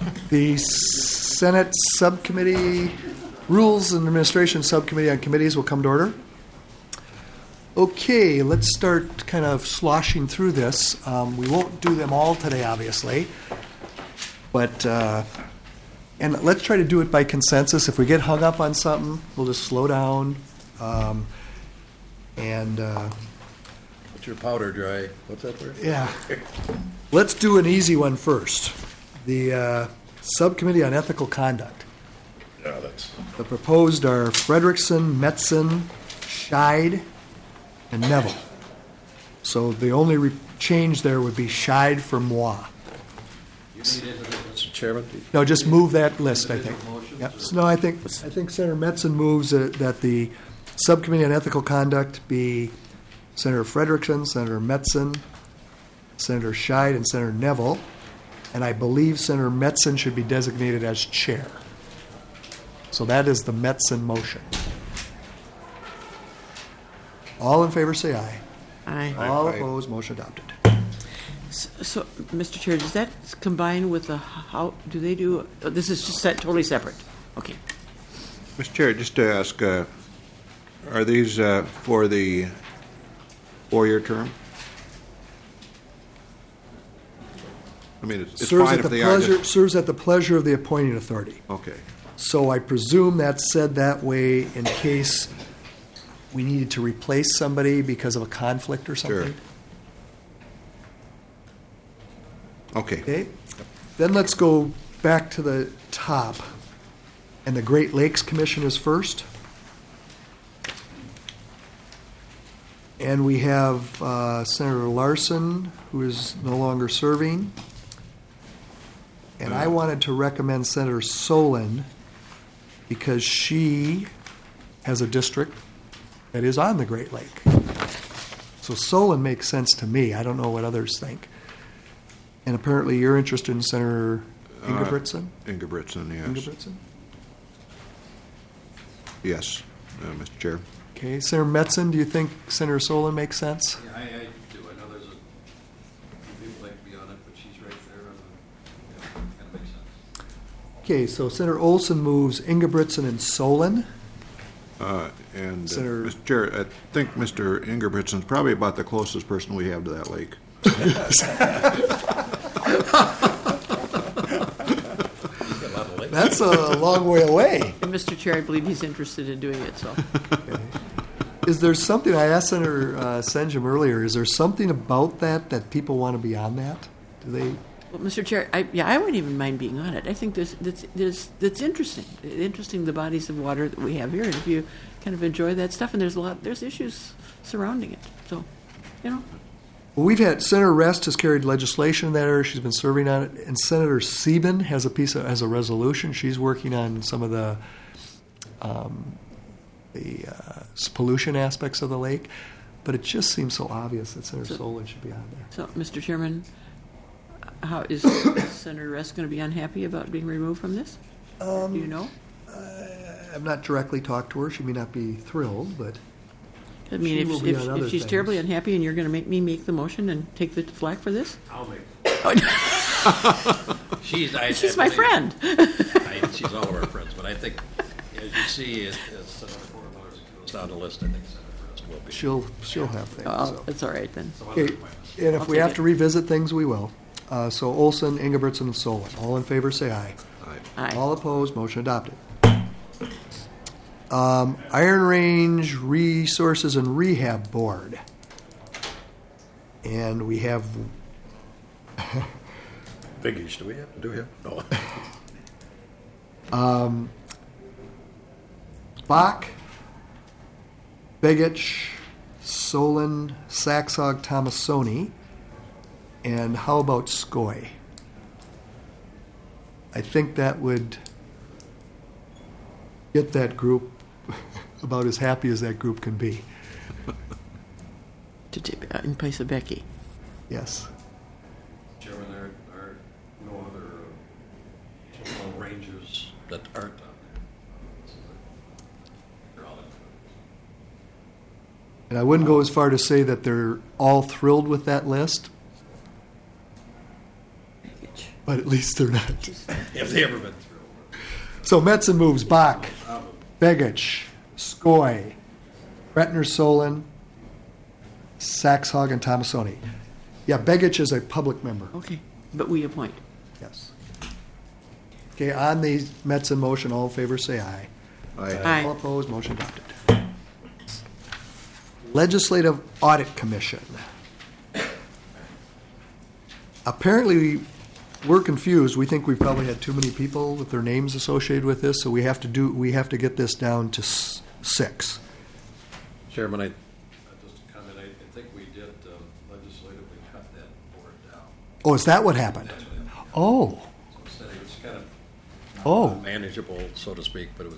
The Senate Subcommittee, Rules and Administration Subcommittee on Committees will come to order. Okay, let's start kind of sloshing through this. We won't do them all today, obviously, but and let's try to do it by consensus. If we get hung up on something, we'll just slow down. What's your powder dry? What's that word? Yeah. Let's do an easy one first. The Subcommittee on Ethical Conduct. Yeah, that's. The proposed are Frederickson, Metzen, Scheid, and Neville. So the only change there would be Scheid for moi. Mr. Chairman? No, just move that list, I think. Yep. So, no, I think Senator Metzen moves that the Subcommittee on Ethical Conduct be Senator Frederickson, Senator Metzen, Senator Scheid, and Senator Neville. And I believe Senator Metzen should be designated as chair. So that is the Metzen motion. All in favor say aye. Aye. All opposed, motion adopted. So, Mr. Chair, does that combine with the, how, do they do, this is just totally separate? Okay. Mr. Chair, just to ask, are these for the 4-year term? I mean, it's fine if they are. Serves at the pleasure of the appointing authority. Okay. So I presume that's said that way in case we needed to replace somebody because of a conflict or something. Sure. Okay. Okay. Then let's go back to the top. And the Great Lakes Commission is first. And we have Senator Larson, who is no longer serving. And I wanted to recommend Senator Solon because she has a district that is on the Great Lake. So Solon makes sense to me. I don't know what others think. And apparently you're interested in Senator Ingebrigtsen? Ingebrigtsen, yes. Ingebrigtsen? Yes, Mr. Chair. Okay. Senator Metzen, do you think Senator Solon makes sense? Yeah, I do. I know there's a few people like to be on it, but she's right there. Kind of makes sense. Okay, so Senator Olson moves Ingebrigtsen and Solon. And Senator- Mr. Chair, I think Mr. Ingebrigtsen's probably about the closest person we have to that lake. That's a long way away. And Mr. Chair, I believe he's interested in doing it, so. Okay. Is there something, I asked Senator Senjum earlier, is there something about that people want to be on that? Do they? Well, Mr. Chair, I wouldn't even mind being on it. I think that's interesting. Interesting, the bodies of water that we have here, and if you kind of enjoy that stuff, and there's issues surrounding it. So, Well, we've had Senator Rest has carried legislation in that area. She's been serving on it, and Senator Sieben has a resolution. She's working on some of the pollution aspects of the lake. But it just seems so obvious that Senator Solon should be on there. So, Mr. Chairman, how is Senator Rest going to be unhappy about being removed from this? Do you know? I've not directly talked to her. She may not be thrilled, but I mean, she will be on other if she's things. terribly unhappy and you're going to make me make the motion and take the flak for this? I'll make Oh, She's my friend. She's all of our friends, but I think, as you see, as Senator Cornwell goes down the list, I think Senator Rest will be. she'll have things. Oh, so. that's all right then. Okay, and if I'll we take have it. to revisit things, we will. So Olson, Ingebrigtsen, and Solon. All in favor, say aye. Aye. All opposed, motion adopted. Iron Range Resources and Rehab Board. And we have Biggies, do we have to do him? No. Bach, Begich, Solon, Saxog, Tomasoni, and how about Skoy? I think that would get that group about as happy as that group can be. In place of Becky. Yes. Chairman, there are no other so-called rangers that aren't on there. They're all in. And I wouldn't go as far to say that they're all thrilled with that list, but at least they're not. If they ever been through. So Metzen moves Bach, Begich, Skoy, Bretner Solon, Saxhog, and Tomasoni. Yeah, Begich is a public member. Okay, but we appoint. Yes. Okay, on the Metzen motion, all in favor say aye. Aye. All opposed, motion adopted. Legislative Audit Commission. Apparently, we're confused. We think we've probably had too many people with their names associated with this, so we have to get this down to 6. Chairman, just a comment, I think we did legislatively cut that board down. Oh, is that what happened? That's what happened. Oh, So instead it was kind of oh. manageable, so to speak, but it was.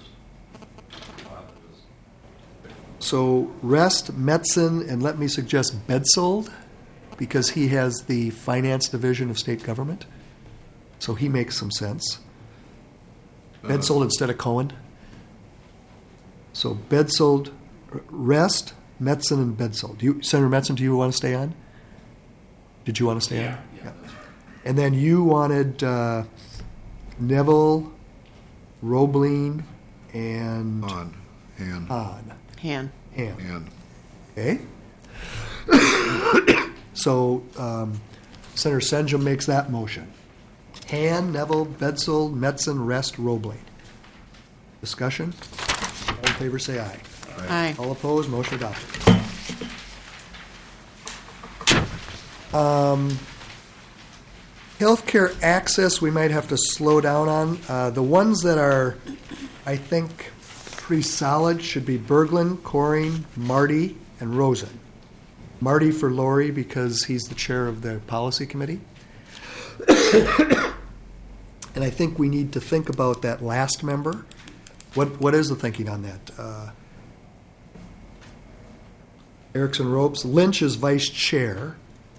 So Rest, Metzen, and let me suggest Bedsold, because he has the finance division of state government. So he makes some sense. Bedsold instead of Cohen. So Bedsold, Rest, Metzen, and Bedsold. Senator Metzen, do you want to stay on? Did you want to stay on? Yeah, that's right. And then you wanted Neville, Roebling, and On, Han, Hahn. Han. Ham. Han. Okay. So Senator Senjum makes that motion. Han, Neville, Bedsold, Metzen, Rest, Roebling. Discussion? All in favor say aye. Aye. All opposed, motion adopted. Healthcare access, we might have to slow down on. The ones that are, I think, pretty solid should be Berglund, Coring, Marty, and Rosen. Marty for Lori because he's the chair of the policy committee. And I think we need to think about that last member. What is the thinking on that? Erickson Ropes. Lynch is vice chair.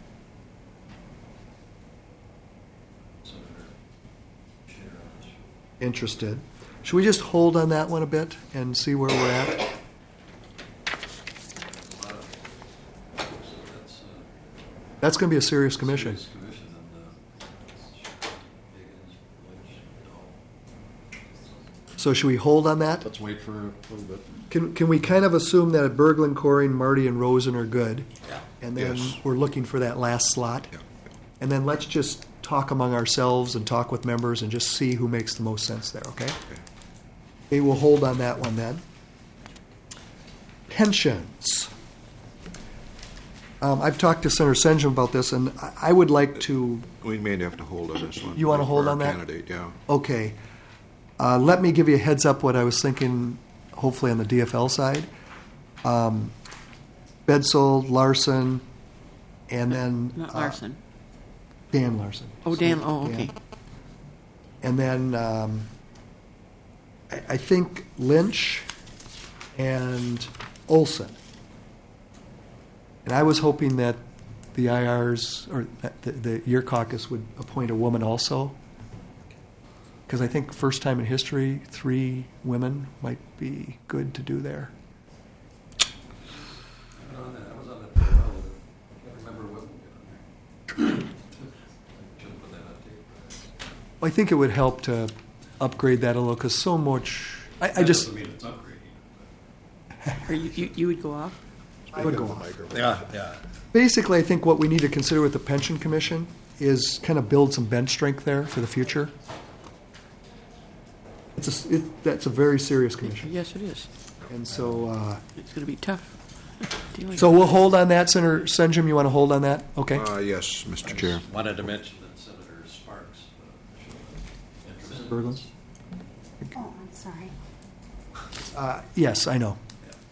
Interested. Should we just hold on that one a bit and see where we're at? That's going to be a serious commission. So should we hold on that? Let's wait for a little bit. Can we kind of assume that Berglund, Coring, Marty, and Rosen are good? Yeah. And then Yes. we're looking for that last slot? Yeah. And then let's just talk among ourselves and talk with members and just see who makes the most sense there, okay? Okay, we'll hold on that one then. Pensions. I've talked to Senator Senjum about this, and I would like to, We may have to hold on this one. You wanna for hold our on that? Candidate, yeah. okay. Let me give you a heads up what I was thinking, hopefully on the DFL side. Bedsold, Larson, and then. Not Larson. Dan Larson. Oh, Dan, oh, okay. And then I think Lynch and Olson. And I was hoping that the IRs, or that your caucus would appoint a woman also. Because I think first time in history, 3 women might be good to do there. I was on that for a while. I can't remember what we did on there. Should have put that on tape. I think it would help to upgrade that a little, because so much, I just, That doesn't mean it's upgrading. Or you would go off? I would go on. Yeah, yeah. Basically, I think what we need to consider with the pension commission is kind of build some bench strength there for the future. That's a very serious commission. Yes, it is. And so, It's going to be tough. dealing so with we'll hold on that. Senator Senjum, you want to hold on that? Okay. Yes, Mr. I Chair. just wanted to mention that Senator Sparks interested in Berglund? this. Oh, I'm sorry. Yes, I know.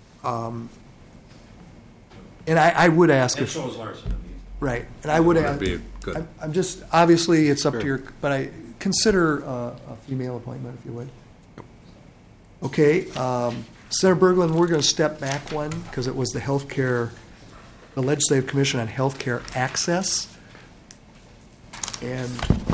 And I would ask And if, so is Larson. I mean, right, and I would That'd ask, be good. I'm just, obviously, it's up to Sure. your, but I consider a female appointment, if you would. Okay, Senator Berglund, we're going to step back one, because it was the the Legislative Commission on Healthcare Access. And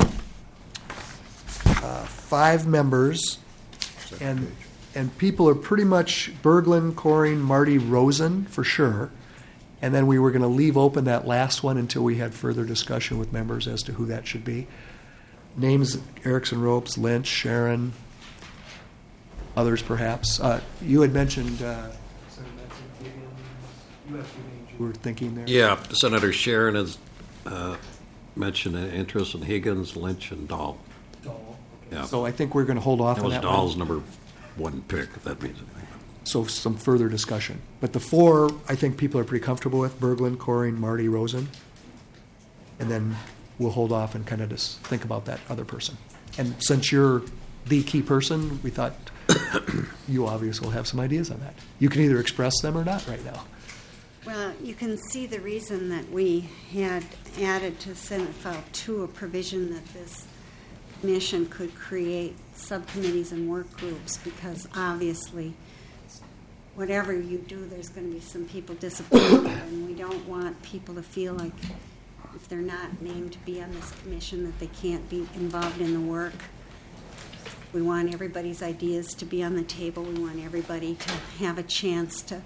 5 members, Second page. and people are pretty much Berglund, Coring, Marty, Rosen, for sure. And then we were going to leave open that last one until we had further discussion with members as to who that should be. names, Erickson Ropes, Lynch, Sharon, others perhaps. You had mentioned, Senator Metson, Higgins. You have a few names you were thinking there? Yeah, Senator Sharon has mentioned an interest in Higgins, Lynch, and Dahl. Yeah. So I think we're going to hold off That on was that Dahl's one. number one pick, if that means anything. So some further discussion. But the four, I think people are pretty comfortable with, Berglund, Coring, Marty, Rosen. And then we'll hold off and kind of just think about that other person. And since you're the key person, we thought you obviously will have some ideas on that. You can either express them or not right now. Well, you can see the reason that we had added to Senate File 2 a provision that this commission could create subcommittees and work groups, because obviously whatever you do, there's going to be some people disappointed, and we don't want people to feel like if they're not named to be on this commission that they can't be involved in the work. We want everybody's ideas to be on the table. We want everybody to have a chance to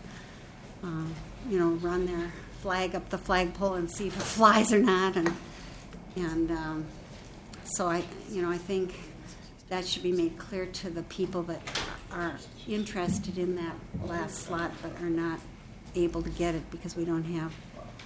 run their flag up the flagpole and see if it flies or not. And so I think that should be made clear to the people that are interested in that last slot but are not able to get it because we don't have,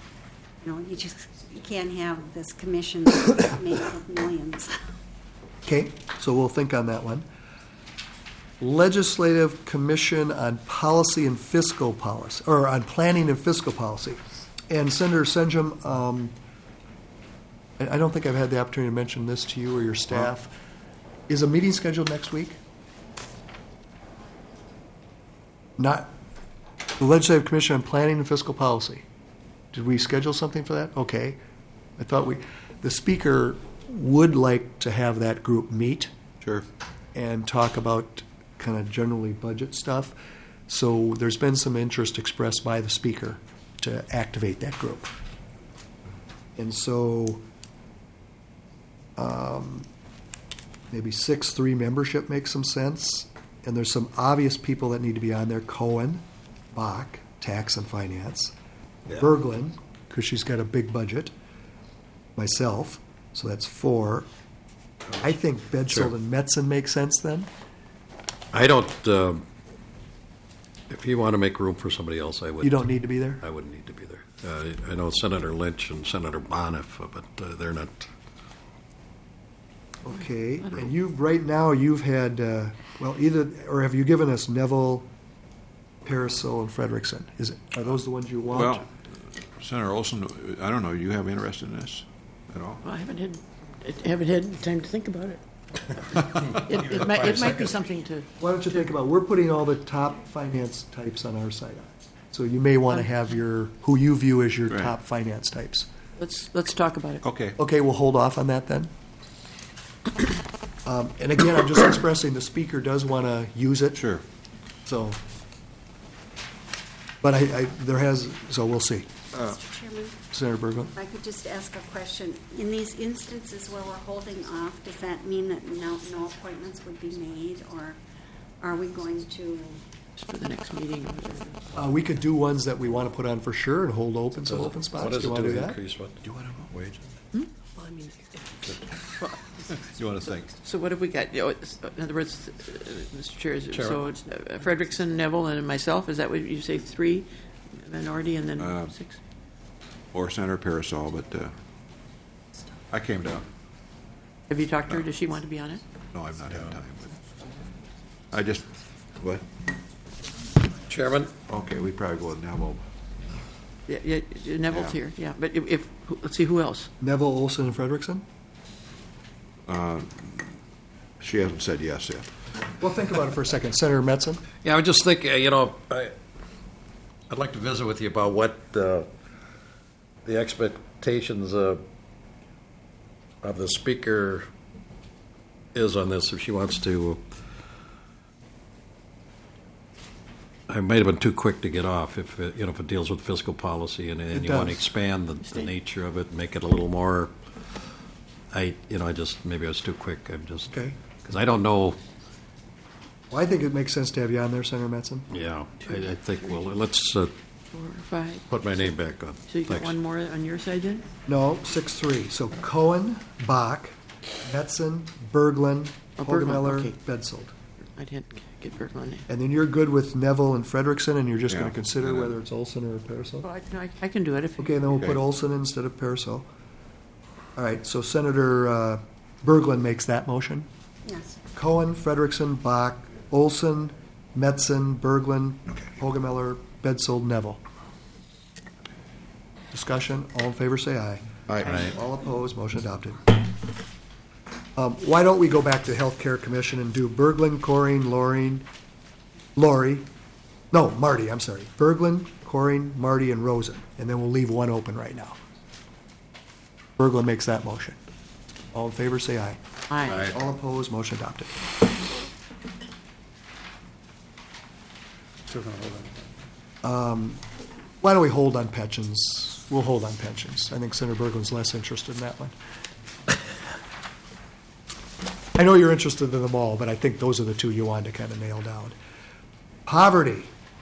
you can't have this commission made up of millions. Okay, so we'll think on that one. Legislative Commission on Policy and Fiscal Policy, or on Planning and Fiscal Policy. And Senator Senjum, I don't think I've had the opportunity to mention this to you or your staff. Is a meeting scheduled next week? Not the Legislative Commission on Planning and Fiscal Policy. Did we schedule something for that? Okay. I thought the speaker would like to have that group meet. Sure. And talk about kind of generally budget stuff. So there's been some interest expressed by the speaker to activate that group. And so maybe 6-3 membership makes some sense. And there's some obvious people that need to be on there. Cohen, Bach, Tax and Finance. Yeah. Berglund, because she's got a big budget. Myself, so that's 4. I think Bedsole Sure. and Metzen make sense then. I don't, if you want to make room for somebody else, I would. You don't need to be there? I wouldn't need to be there. I know Senator Lynch and Senator Boniff, but they're not. Okay, and right now you've had, either, or have you given us Neville, Parasol, and Frederickson? Are those the ones you want? Well, Senator Olson, I don't know, you have interest in this at all? Well, I haven't had time to think about it. It might be something to. Why don't you think about, we're putting all the top finance types on our site. So you may want to have who you view as your Right. top finance types. Let's talk about it. Okay. Okay, we'll hold off on that then. And again, I'm just expressing the speaker does want to use it. Sure. So, but so we'll see. Mr. Chairman, Senator Berglund? if I could just ask a question. In these instances where we're holding off, does that mean that no appointments would be made, or are we going to? Just for the next meeting. We could do ones that we want to put on for sure and hold open some open spots. What does Do you it want do to do to that? increase what? Do you want to wage? Well, I mean, You want to think? so what have we got? In other words, Mr. Chair, so Frederickson, Neville, and myself. Is that what you say? 3 minority, and then 6. Or Senator Parasol, but I came down. Have you talked to her? Does she want to be on it? No, I've not had time. But I just, what? Chairman? Okay, we'd probably go with Neville. Yeah, Neville's Yeah. here. Yeah, but if let's see who else. Neville, Olson, and Frederickson? She hasn't said yes yet. Well, think about it for a second. Senator Metzen? Yeah, I would just think, I'd like to visit with you about what the expectations of the speaker is on this. If she wants to, I might have been too quick to get off. If it deals with fiscal policy and you want to does. expand the nature of it, make it a little more. Maybe I was too quick. Okay. Because I don't know. Well, I think it makes sense to have you on there, Senator Metzen. Yeah, I think, well, let's 4 or 5. put my name back on. So you got Thanks. one more on your side then? No, 6-3. So Cohen, Bach, Metzen, Berglund, Oh, Berglund, Hogemeller, okay. Betzold. I didn't get Berglund. And then you're good with Neville and Frederickson, and you're just Yeah. going to consider whether it's Olson or Pariseau? Well, I can do it if. Okay, then we'll Okay. put Olson instead of Pariseau. All right, so Senator Berglund makes that motion. Yes. Cohen, Frederickson, Bach, Olson, Metzen, Berglund, Hogemeller, Betzold, Neville. Discussion, all in favor say aye. Aye. All opposed, motion adopted. Why don't we go back to the Healthcare Commission and do Berglund, Coring, Marty, I'm sorry. Berglund, Coring, Marty, and Rosen, and then we'll leave one open right now. Berglund makes that motion. All in favor say aye. Aye. All opposed, motion adopted. Still gonna hold on. Why don't we hold on pensions? We'll hold on pensions. I think Senator Berglund's less interested in that one. I know you're interested in them all, but I think those are the two you wanted to kind of nail down. Poverty.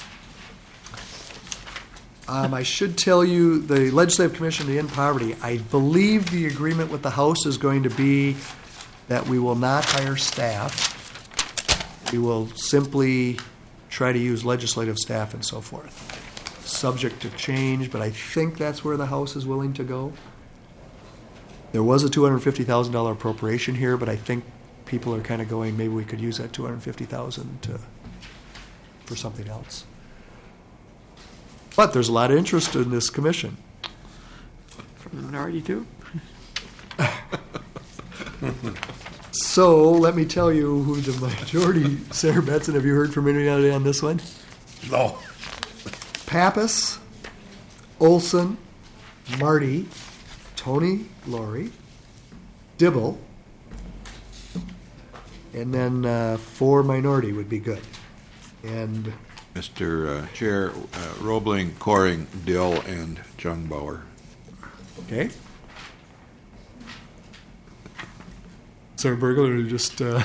I should tell you, the Legislative Commission to End Poverty, I believe the agreement with the House is going to be that we will not hire staff. We will simply try to use legislative staff and so forth. Subject to change, but I think that's where the House is willing to go. There was a $250,000 appropriation here, but I think people are kind of going, maybe we could use that $250,000 for something else. But there's a lot of interest in this commission. From the minority too? So let me tell you who the majority. Senator Betson, have you heard from anybody on this one? No. Pappas, Olson, Marty, Tony, Laurie, Dibble, and then 4 minority would be good. And Mr. Chair, Roebling, Coring, Dill, and Jungbauer. okay. Senator Bergler, just do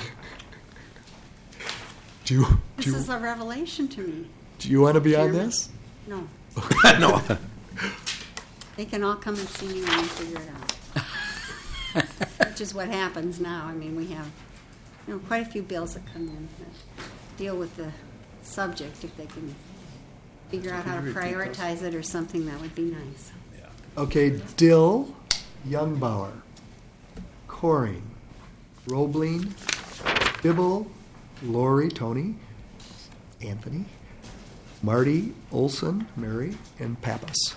This is a revelation to me. you want to be on Chairman. this? No. No. They can all come and see me when we figure it out. Which is what happens now. I mean, we have, quite a few bills that come in that deal with the subject. If they can figure out how to prioritize it or something, that would be nice. Okay, Dill, Youngbauer, Coring, Roebling, Dibble, Lori, Tony, Anthony, Marty, Olson, Mary, and Pappas.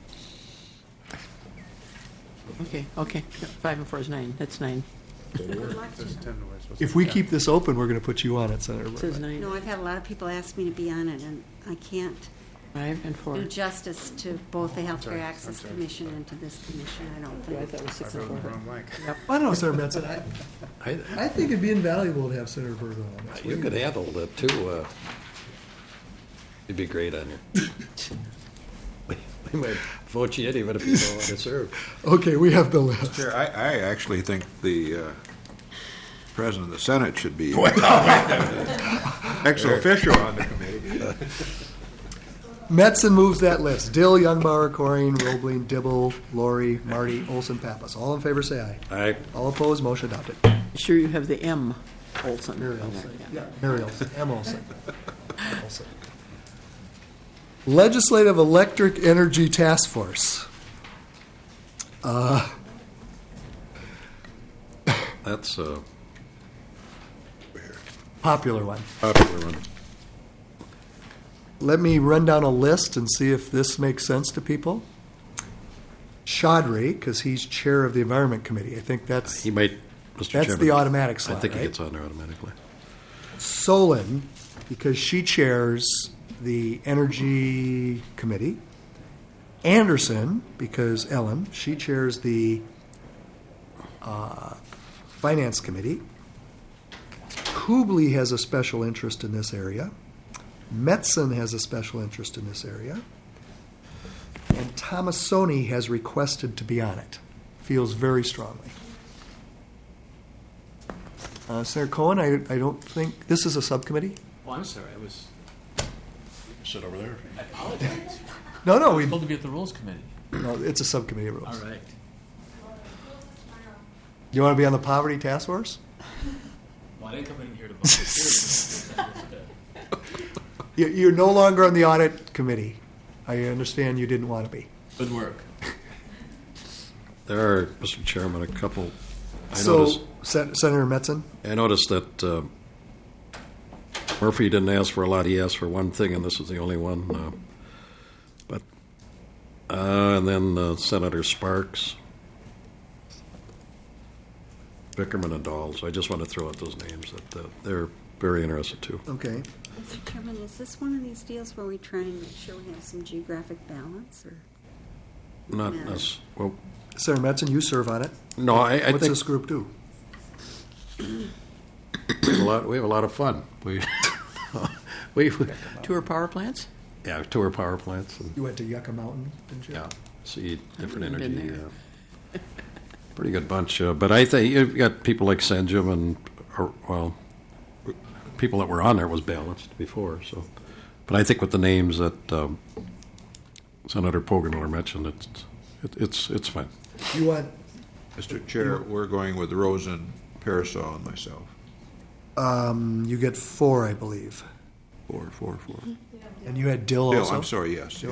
Okay. 5 and 4 is 9. That's 9. If we keep this open, we're going to put you on it, Senator It says Bergler. 9. No, I've had a lot of people ask me to be on it, and I can't 5 and 4. do justice to both the Healthcare Access Commission and to this commission, I don't I think. thought it was 6 and 4. blank. I don't know, Senator Benson. I think it'd be invaluable to have Senator Bergler on this. You could handle it too. You'd be great on your. We might vote you in even if you don't want to serve. Okay, we have the list. Chair, I actually think the President of the Senate should be ex officio on the committee. Metzen moves that list. Dill, Youngbauer, Coring, Roebling, Dibble, Lori, Marty, Olson, Pappas. All in favor say aye. Aye. All opposed, motion adopted. Sure you have the M, Olson. Mary Olson. Yeah, Mary Olson. M. Olson. Olson. Legislative Electric Energy Task Force. That's a Popular one. popular one. Let me run down a list and see if this makes sense to people. Chaudhry, because he's chair of the Environment Committee. I think that's He might, Mr. Chairman. that's the automatic I slot, think he right? gets on there automatically. Solon, because she chairs the Energy Committee. Anderson, because Ellen, she chairs the Finance Committee. Kubley has a special interest in this area. Metzen has a special interest in this area. And Tomasoni has requested to be on it. Feels very strongly. Senator Cohen, I don't think, this is a subcommittee? Oh, I'm sorry. I was. Sit over there. I apologize. No, I was we, told to be at the rules committee. no, it's a subcommittee of rules. All right. You want to be on the Poverty Task Force? Well, I didn't come in here to volunteer. You're no longer on the Audit Committee. I understand you didn't want to be. Good work. There are, Mr. Chairman, a couple. So, Senator Metzen? I noticed that Murphy didn't ask for a lot. He asked for one thing, and this is the only one. And then Senator Sparks, Bickerman, and Dahl. So I just want to throw out those names. That they're very interested too. Okay. Mr. Chairman, is this one of these deals where we try and make sure we have some geographic balance, or? Not No. us. Well, Senator Metzen, you serve on it. no, I What's think this group do? we have a lot of fun. We Tour power plants? yeah, tour power plants and You went to Yucca Mountain, didn't you? yeah, see different haven't been energy. there. Pretty good bunch. But I think you've got people like Sanjum and people that were on there was balanced before. So, but I think with the names that Senator Pogemiller mentioned, it's fine. You want, Mr. Chair, we're going with Rosen, Parasol, and myself. you get 4, I believe. Four. And you had Dill Bill, also? I'm sorry, yes.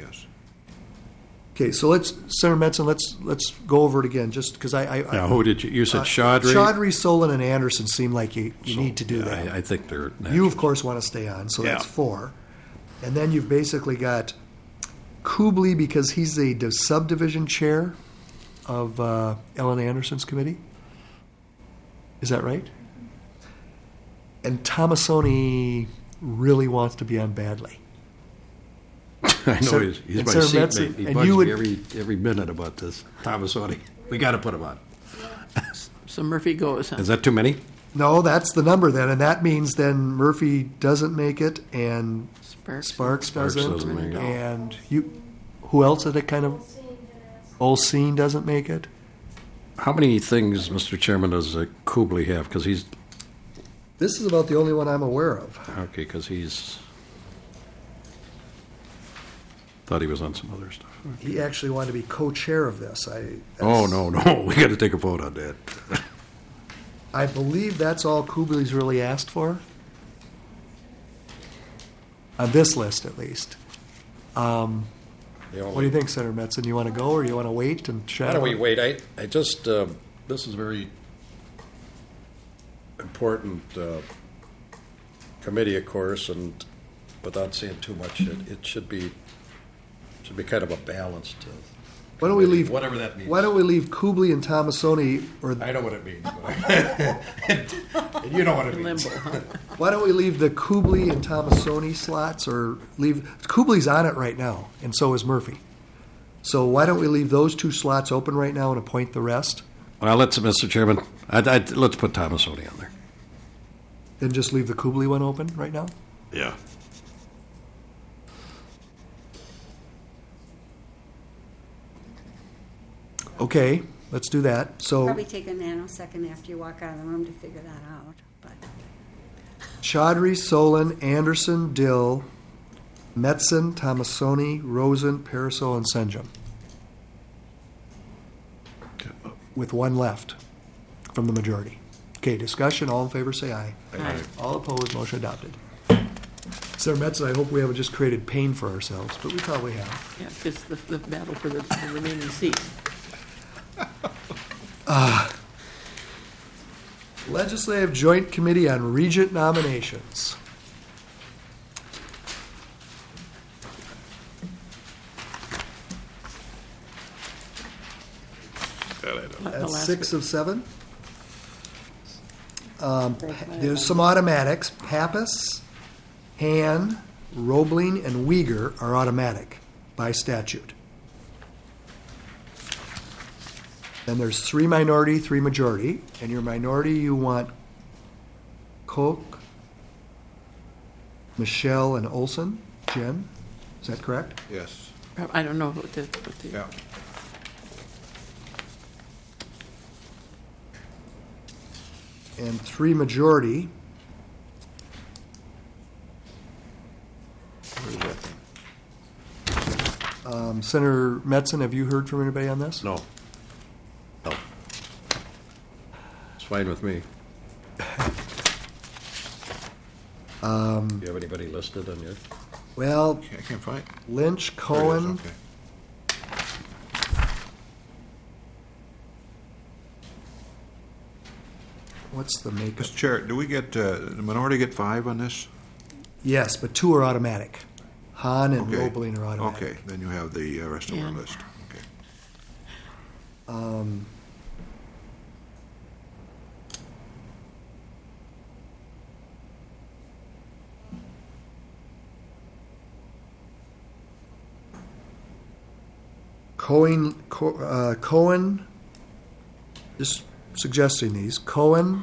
Okay, so Senator Metzen, let's go over it again, just because I Now, who did you said Chaudhry? Chaudhry, Solon, and Anderson seem like you need to do Yeah, that. I think they're You, of course, want to stay on, so that's Yeah. 4. And then you've basically got Kubley, because he's the subdivision chair of Ellen Anderson's committee. Is that right? And Tomasoni really wants to be on badly. I know Sir- he's and my Senator seatmate. Metzen, He and bugs you would- me every minute about this. Tomasoni. We got to put him on. So Murphy goes, huh? Is that too many? No, that's the number then, and that means then Murphy doesn't make it, and Sparks. Sparks Sparks doesn't, doesn't make it. and who else did it kind of? Olseen doesn't make it. How many things, Mr. Chairman, does Kubley have? Because he's This is about the only one I'm aware of. okay. Because he's thought he was on some other stuff. He actually wanted to be co-chair of this. Oh no, we got to take a vote on that. I believe that's all Kubley's really asked for. On this list, at least. What do you think, Senator Metzen? You want to go, or you want to wait and chat? Why don't we wait? I just this is very important committee, of course, and without saying too much, it should be kind of a balanced. Why don't we leave? Whatever that means. Why don't we leave Kubley and Tomasoni, or I know what it means, and you know what it means. Limbo, huh? why don't we leave the Kubley and Tomasoni slots, or leave Kubley's on it right now, and so is Murphy. So why don't we leave those 2 slots open right now and appoint the rest? Well, Mr. Chairman, let's put Tomasoni on there. Then just leave the Kubley one open right now? Yeah. Okay, let's do that. So Probably take a nanosecond after you walk out of the room to figure that out, but. Chaudhry, Solon, Anderson, Dill, Metzen, Tomasoni, Rosen, Parasol, and Senjum. With 1 left from the majority. Okay, discussion, all in favor say aye. Aye. All opposed, motion adopted. Senator Metzen, I hope we haven't just created pain for ourselves, but we probably have. Yeah, because the battle for the remaining seat. Legislative Joint Committee on Regent Nominations. The That's last 6 bit. of 7. There's some automatics. Pappas, Han, Roebling, and Uyghur are automatic by statute. Then there's 3 minority, 3 majority. And your minority, you want Koch, Michelle, and Olson. Jen, is that correct? Yes. I don't know what the Yeah. And 3 majority. Where is that thing? Senator Metzen, have you heard from anybody on this? No. No. fine with me. Um, Do you have anybody listed on your? Well, I can't find. Lynch, There it is, Cohen, okay. what's the makeup? Mr. Chair, do we get, the minority get 5 on this? Yes, but 2 are automatic. Hahn and Okay. Roebling are automatic. Okay, then you have the rest of our Yeah. list. Okay. Um, Cohen, just suggesting these, Cohen,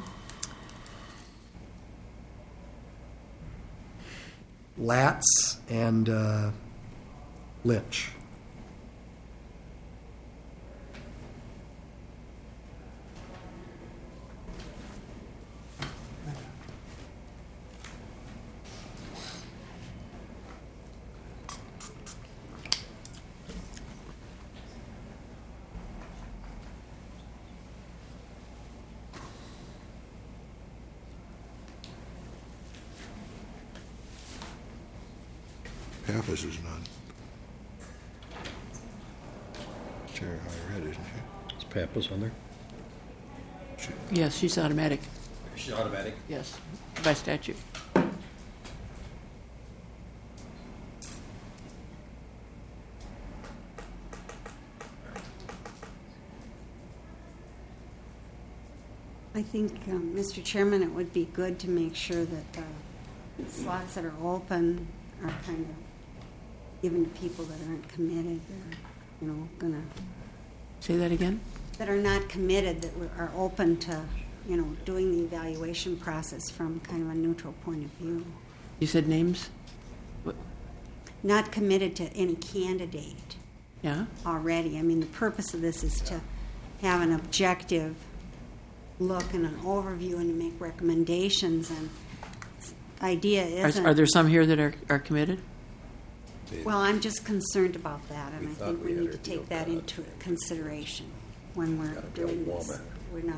Latz, and Lynch. Pappas is none. Chair higher ed, isn't she? Is Pappas on there? Yes, she's automatic. She's automatic. Yes, by statute. I think, Mr. Chairman, it would be good to make sure that the slots that are open are kind of given to people that aren't committed or, gonna, Say that again? that are not committed, that are open to, doing the evaluation process from kind of a neutral point of view. You said names? What- Not committed to any candidate Yeah? already. I mean, the purpose of this is to have an objective look and an overview and to make recommendations, and the idea isn't... Are there some here that are committed? Well, I'm just concerned about that, and We I thought think we we had need to her take deal that cut. into consideration when we're Gotta be a doing this. woman. We're not,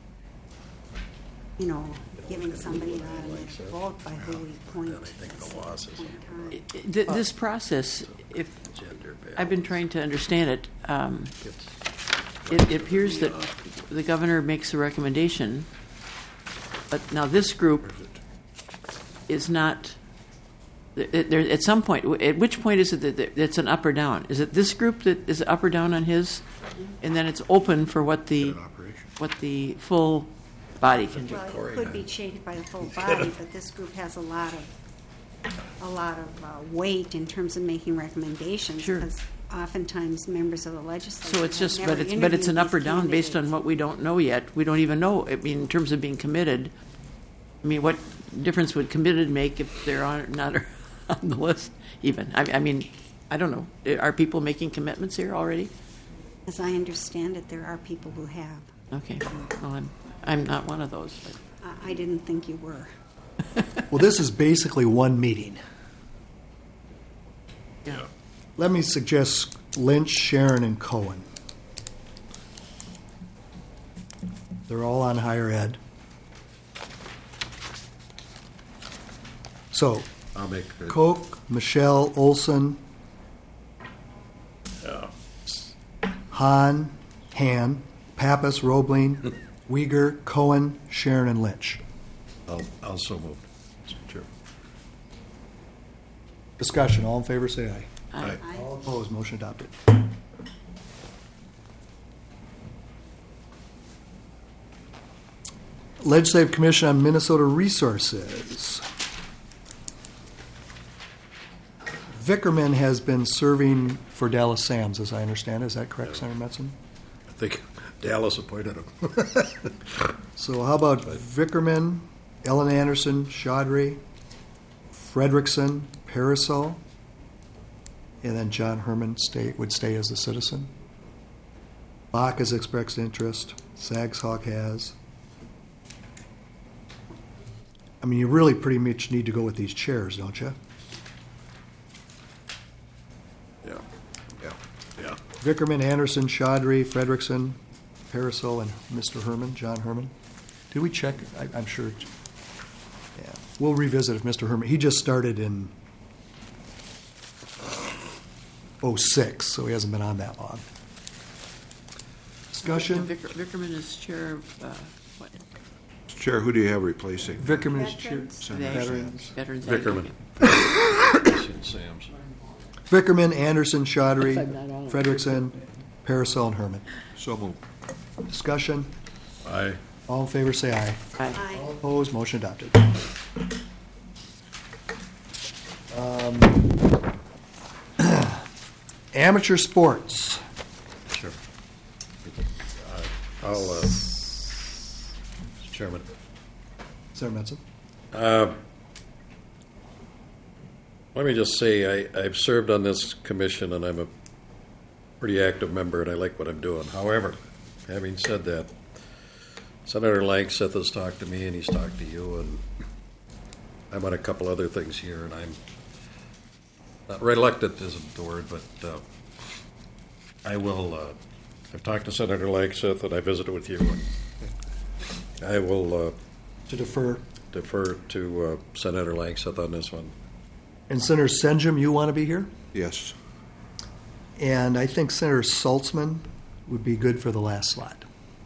giving somebody an automatic vote by who we appoint Then I think at the some loss is point in time. This process, if, Gender I've been balance. trying to understand it, It's- it appears that the governor makes a recommendation, but now this group is not, there, at some point, at which point is it that it's an up or down? Is it this group that is up or down on his? And then it's open for what the, An operation. what the full body can do? Well, Corey it could then. be shaded by the full body, but this group has a lot of weight in terms of making recommendations. Sure. Because oftentimes members of the legislature So it's have just, never but it's an interviewed up or these down based on candidates. what we don't know yet. We don't even know, I mean, in terms of being committed. I mean, what difference would committed make if they're not on the list even? I mean, I don't know. Are people making commitments here already? As I understand it, there are people who have. Okay, well, I'm not one of those. But. I didn't think you were. Well, this is basically one meeting. Yeah. Let me suggest Lynch, Sharon, and Cohen. They're all on higher ed. So, I'll make. Koch, Michelle, Olson, Hahn, Pappas, Roebling, Uyghur, Cohen, Sharon, and Lynch. I'll so move, Mr. Chair. Discussion, all in favor, say aye. Aye. All opposed, motion adopted. Legislative Commission on Minnesota Resources. Vickerman has been serving for Dallas Sams, as I understand. Is that correct, Senator Metzen? I think Dallas appointed him. So how about Vickerman, Ellen Anderson, Chaudry, Frederickson, Parasol, and then John Herman would stay as a citizen? Bach has expressed interest. Sagshawk has. I mean, you really pretty much need to go with these chairs, don't you? Yeah, yeah, yeah. Vickerman, Anderson, Chaudry, Frederickson, Parasol, and Mr. Herman, John Herman. Did we check? I'm sure. Yeah. We'll revisit if Mr. Herman, he just started in '06, so he hasn't been on that long. Discussion? Vickerman is chair of, what? Chair, who do you have replacing? Vickerman is chair. Veterans. Veterans. Veterans. Vickerman. Sam's. Vickerman, Anderson, Chaudry, If I'm not on it. Frederickson, Parasol, and Herman. So moved. Discussion? Aye. All in favor, say aye. Aye. Aye. All opposed, motion adopted. Amateur sports. Sure. I'll, Mr. Chairman. Senator Metzel? Let me just say, I've served on this commission, and I'm a pretty active member, and I like what I'm doing. However, having said that, Senator Langseth has talked to me, and he's talked to you, and I'm on a couple other things here, and I'm not reluctant isn't the word, but I will. I've talked to Senator Langseth, and I visited with you, and I will To defer. defer to Senator Langseth on this one. And Senator Senjum, you want to be here? Yes. And I think Senator Saltzman would be good for the last slot.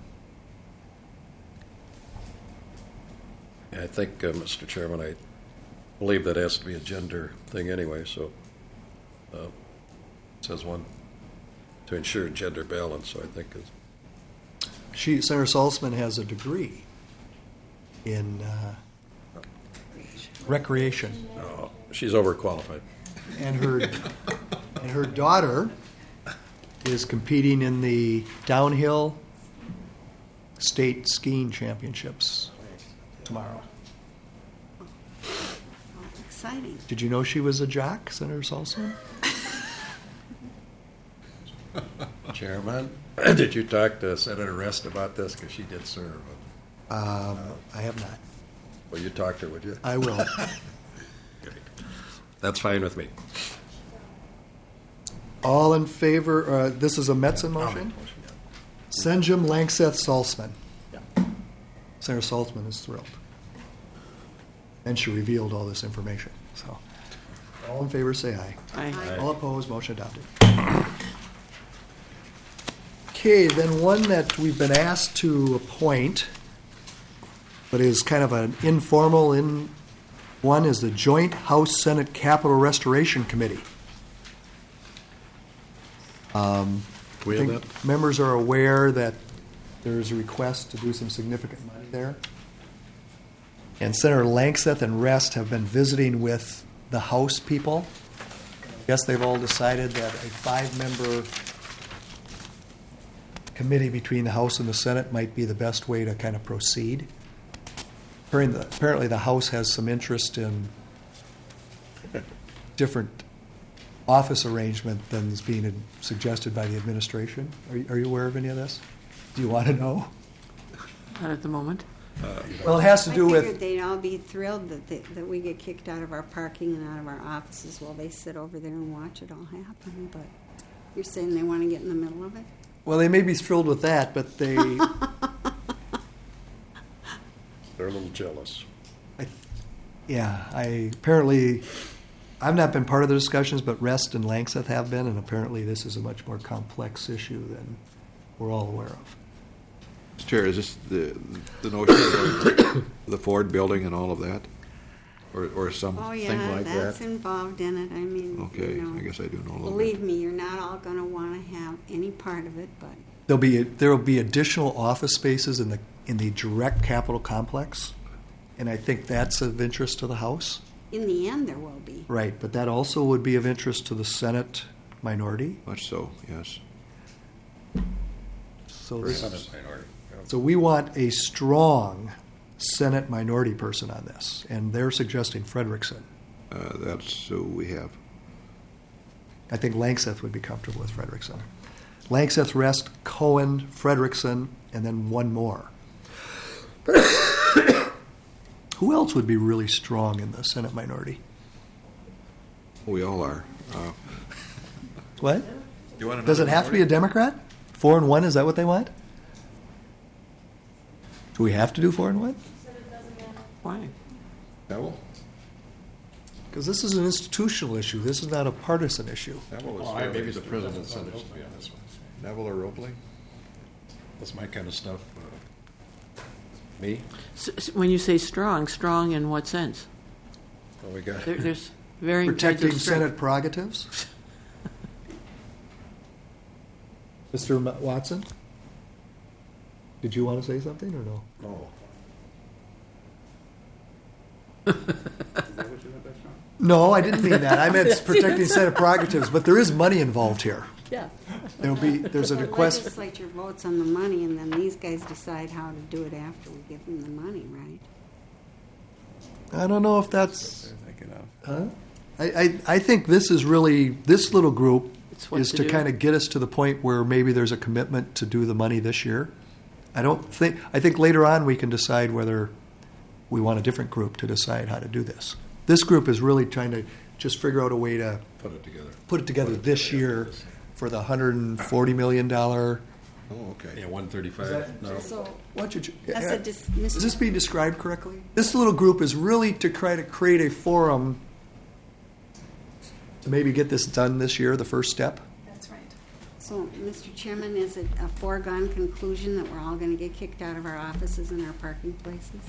I think, Mr. Chairman, I believe that has to be a gender thing anyway, so it says one to ensure gender balance, so I think it's, Senator Saltzman has a degree in recreation. she's overqualified. And her daughter is competing in the downhill state skiing championships tomorrow. Oh, exciting. Did you know she was a jock, Senator Saltzman? Chairman, did you talk to Senator Rest about this? Because she did serve. I have not. Well, you talked to her, would you? I will. That's fine with me. All in favor, this is a Metzen motion? Senjum, Langseth, Saltzman. Senator Saltzman is thrilled. And she revealed all this information, so. All in favor, say aye. Aye. All opposed, motion adopted. Okay, then one that we've been asked to appoint, but is kind of an informal one, is the Joint House-Senate Capital Restoration Committee. We I have think that? members are aware that there's a request to do some significant money there. And Senator Langseth and Rest have been visiting with the House people. I guess they've all decided that a 5-member committee between the House and the Senate might be the best way to kind of proceed. Apparently the House has some interest in different office arrangement than is being suggested by the administration. Are you aware of any of this? Do you want to know? Not at the moment. Well, it has to do I figured with, they'd all be thrilled that we get kicked out of our parking and out of our offices while they sit over there and watch it all happen. But you're saying they want to get in the middle of it? well, they may be thrilled with that, but they, They're a little jealous. apparently, I've not been part of the discussions, but Rest and Langseth have been, and apparently this is a much more complex issue than we're all aware of. Mr. Chair, is this the notion of the Ford building and all of that? Or something Oh, like yeah, that's that? involved in it. I mean, Okay, you know, I guess I do know a little believe bit. me, you're not all going to want to have any part of it, but There will be additional office spaces in the direct Capitol complex, and I think that's of interest to the House. in the end, there will be. Right, but that also would be of interest to the Senate minority. Much so, yes. So, Senate minority. so we want a strong Senate minority person on this, and they're suggesting Frederickson. That's who we have. I think Langseth would be comfortable with Frederickson. Langseth, Rest, Cohen, Frederickson, and then one more. Who else would be really strong in the Senate minority? We all are. What? You want Does it have to be a Democrat? 4 and 1, is that what they want? Do we have to do 4 and 1? Why? Neville? Because this is an institutional issue. This is not a partisan issue. Neville was Well, fairly- maybe the president said it should be on this one. Neville or Robley? That's my kind of stuff. Me? When you say strong in what sense? Well, we got, There's varying kinds Protecting of strength. Senate prerogatives? Mr. Watson? Did you want to say something or no? no. No, I didn't mean that. I meant protecting Senate prerogatives, but there is money involved here. Yeah. There's a The request. legislature votes on the money, and then these guys decide how to do it after we give them the money, right? I don't know if that's. Huh? I think this is really, this little group It's what is to to do. kind of get us to the point where maybe there's a commitment to do the money this year. I think later on we can decide whether we want a different group to decide how to do this. This group is really trying to just figure out a way to Put it together. put it together this year for the $140 million. Oh, okay. Yeah, 135. No. So, What should you, that's a is this being described correctly? This little group is really to try to create a forum to maybe get this done this year, the first step. That's right. So, Mr. Chairman, is it a foregone conclusion that we're all going to get kicked out of our offices and our parking places?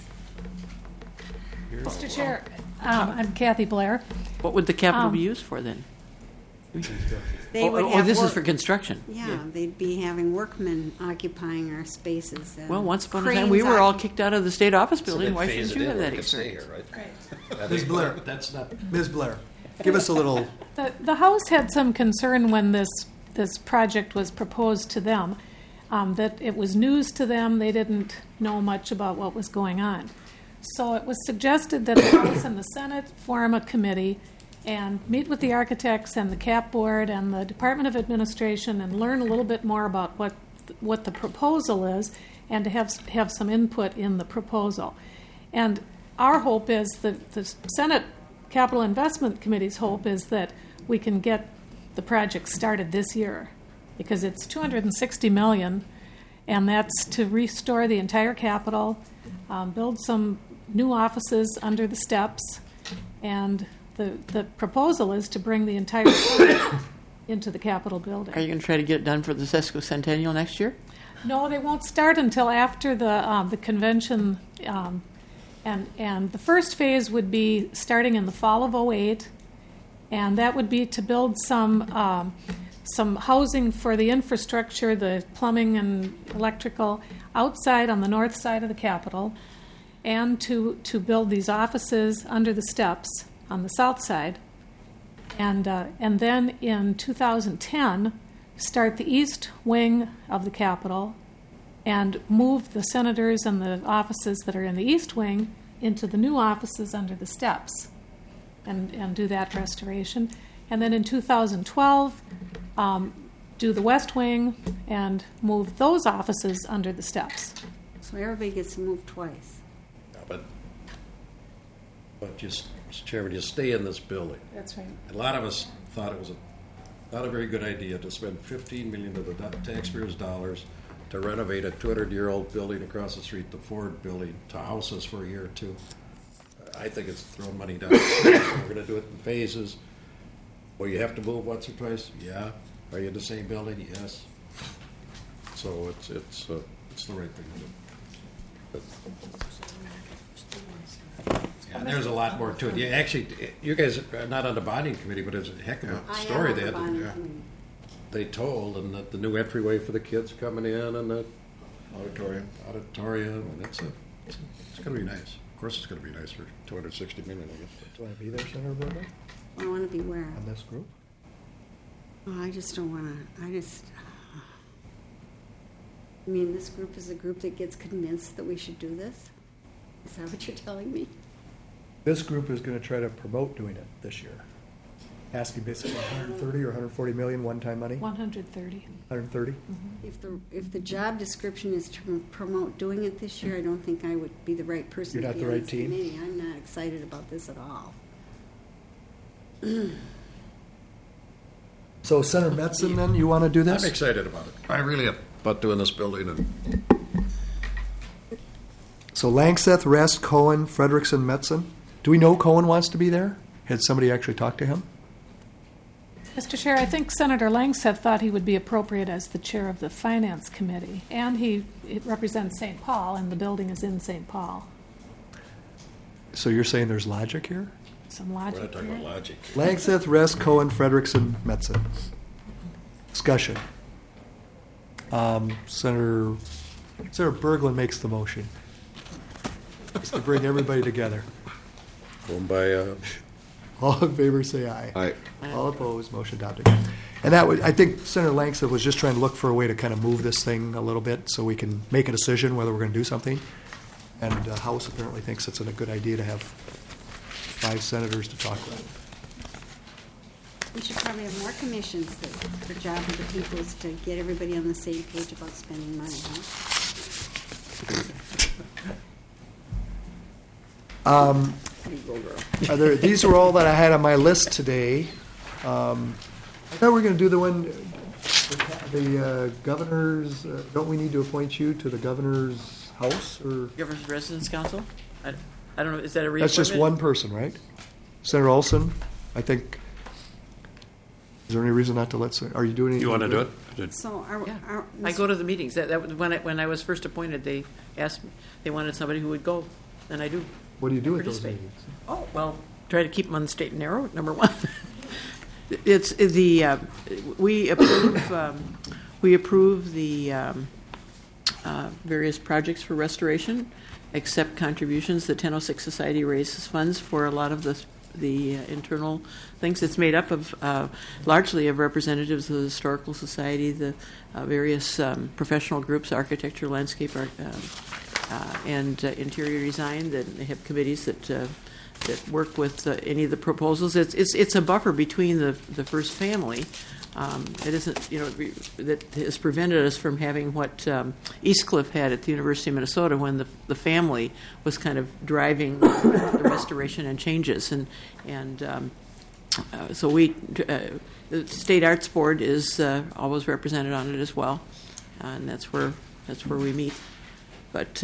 Mr. Chair, I'm Kathy Blair. What would the capital be used for then? They would Oh, have this is work- for construction. Yeah, they'd be having workmen occupying our spaces. And Well, once upon a cranes time, we were all occup- kicked out of the state office So building. then Why phase shouldn't it you in, have that we could stay experience? here, right? Ms. Blair. That's not. Ms. Blair, give us a little. The House had some concern when this project was proposed to them, that it was news to them. They didn't know much about what was going on. So it was suggested that the House and the Senate form a committee and meet with the architects and the CAP board and the Department of Administration and learn a little bit more about what the proposal is and to have some input in the proposal. And our hope is, the Senate Capital Investment Committee's hope is that we can get the project started this year, because it's $260 million, and that's to restore the entire Capitol, build some new offices under the steps, and the proposal is to bring the entire Senate into the Capitol building. Are you going to try to get it done for the sesquicentennial next year? No, they won't start until after the convention, and the first phase would be starting in the fall of '08, and that would be to build some housing for the infrastructure, the plumbing and electrical, outside on the north side of the Capitol, and to build these offices under the steps on the south side, and then in 2010 start the east wing of the Capitol and move the senators and the offices that are in the east wing into the new offices under the steps, and do that restoration. And then in 2012, do the west wing and move those offices under the steps. So everybody gets to move twice. But just, Mr. Chairman, just stay in this building. That's right. A lot of us thought it was not a very good idea to spend $15 million of the taxpayers' dollars to renovate a 200-year-old building across the street, the Ford building, to house us for a year or two. I think it's throwing money down. We're going to do it in phases. Well, you have to move once or twice. Yeah. Are you in the same building? Yes. So it's the right thing to do. But, yeah, there's a lot more to it. You guys are not on the bonding committee, but it's a heck of a I story am on the that bonding committee. they told, and that the new entryway for the kids coming in, and the auditorium, and it's going to be nice. Of course, it's going to be nice for $260 million, I guess. Do you want to be there, Senator Burbank, I want to be where? on this group? Oh, I just don't want to. I mean, this group is a group that gets convinced that we should do this? Is that what you're telling me? This group is going to try to promote doing it this year. Asking basically 130 or 140 million one-time money? 130. 130? If the job description is to promote doing it this year, I don't think I would be the right person You're to not be the on right this team? committee. I'm not excited about this at all. So Senator Metzen, then, you want to do this? I'm excited about it. I really am about doing this building. And So Langseth, Rest, Cohen, Frederickson, Metzen. Do we know Cohen wants to be there? Had somebody actually talked to him? Mr. Chair, I think Senator Langseth thought he would be appropriate as the chair of the Finance Committee, and it represents St. Paul, and the building is in St. Paul. So you're saying there's logic here? Some We're not logic talking about here. logic. Langseth, Rest, Cohen, Frederickson, Metzen. Discussion. Senator Berglund makes the motion. Just to bring everybody together. Going by, All in favor, say aye. Aye. All opposed, motion adopted. And that was, I think Senator Langseth was just trying to look for a way to kind of move this thing a little bit so we can make a decision whether we're going to do something. And the House apparently thinks it's a good idea to have 5 senators to talk with. We should probably have more commissions. The job of the people is to get everybody on the same page about spending money, These were all that I had on my list today. I thought we were going to do the one, the governor's, don't we need to appoint you to the governor's house? Or Governor's Residence Council? I don't know, is that a reappointment? that's just one person, right? Senator Olson, I think. Is there any reason not to are you doing anything? you want to do it? So Yeah. I go to the meetings. That was when I was first appointed, they asked me, they wanted somebody who would go, and I do. What do you do with those Participate. meetings? Oh, well, try to keep them on the straight and narrow, number one. It's the, we approve the various projects for restoration, accept contributions. The 1006 Society raises funds for a lot of the internal things. It's made up of largely of representatives of the Historical Society, the various professional groups, architecture, landscape, and interior design. That they have committees that work with any of the proposals. It's a buffer between the first family. It isn't, that has prevented us from having what East Cliff had at the University of Minnesota when the family was kind of driving the restoration and changes. So the State Arts Board is always represented on it as well, and that's where we meet. But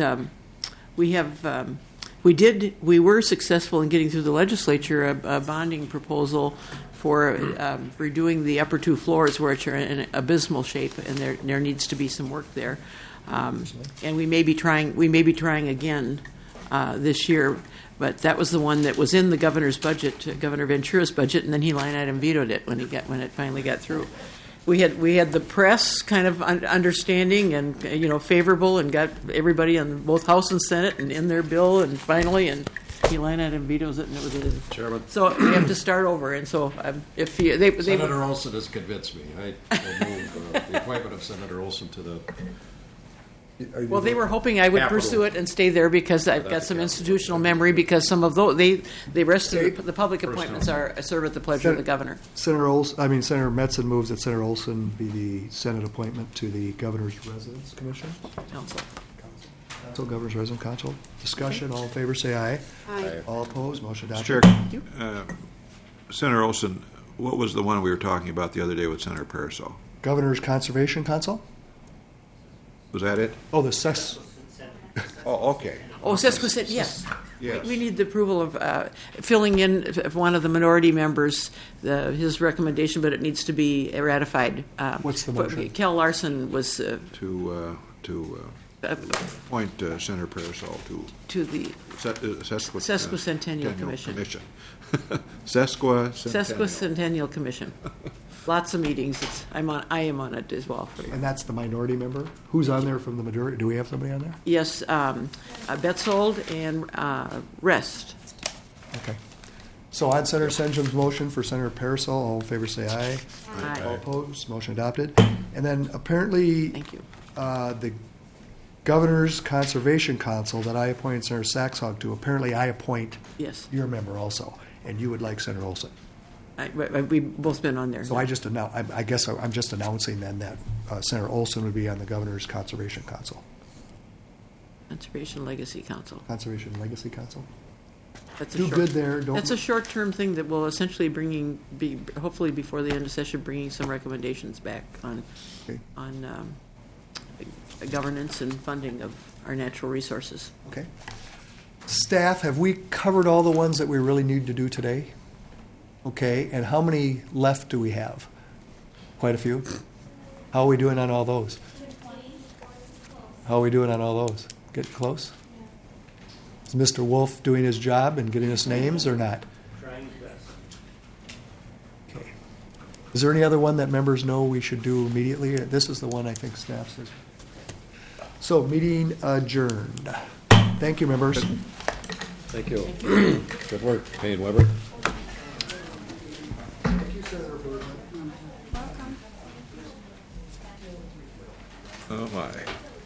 we were successful in getting through the legislature a bonding proposal for redoing the upper 2 floors, which are in abysmal shape, and there needs to be some work there. And we may be trying again this year. But that was the one that was in the governor's budget, Governor Ventura's budget, and then he line item vetoed it when it finally got through. We had the press kind of understanding and favorable, and got everybody on both House and Senate and in their bill, and finally, and he line item vetoes it, and it was in. Chairman. So we have to start over, and so if Senator Olson has convinced me. I will move the appointment of Senator Olson to the. Well, they were hoping I would Capital. pursue it and stay there because I've got some institutional memory, because some of those, the rest of the public appointments serve at the pleasure of the governor. Senator Metzen moves that Senator Olson be the Senate appointment to the Governor's Residence Commission. Council. Governor's Residence Council. Discussion, all in favor, say aye. Aye. All opposed, motion Mr. adopted. Chair, Senator Olson, what was the one we were talking about the other day with Senator Paraso? Governor's Conservation Council? Was that it? Oh, the SES. Oh, okay. Oh, Sesquicentennial, yes. Yes. We need the approval of filling in one of the minority members, his recommendation, but it needs to be ratified. What's the motion? Kel Larson was To appoint Senator Paraso to the Sesquicentennial Commission. Sesquicentennial Commission. Lots of meetings. I am on it as well. And that's the minority member? Who's on there from the majority? Do we have somebody on there? Yes, Betzold and Rest. Okay. So on Senator Senjum's motion for Senator Paraso, all in favor say aye. Aye. All opposed, motion adopted. And then apparently Thank you. The Governor's Conservation Council that I appointed Senator Saxhog to, apparently I appoint Yes, your member also, and you would like Senator Olson. we've both been on there. So I guess I'm just announcing then that Senator Olson would be on the Governor's Conservation Council. Conservation Legacy Council. Conservation Legacy Council. That's Do good there. Don't. That's a short-term thing that will essentially be hopefully before the end of session, bringing some recommendations back on Okay. governance and funding of our natural resources. Okay. Staff, have we covered all the ones that we really need to do today? Okay, and how many left do we have? Quite a few? How are we doing on all those? How are we doing on all those? Getting close? Is Mr. Wolf doing his job and getting us names or not? Trying his best. Okay. Is there any other one that members know we should do immediately? This is the one I think staff says. So, meeting adjourned. Thank you, members. Thank you. Good work, Payne Weber.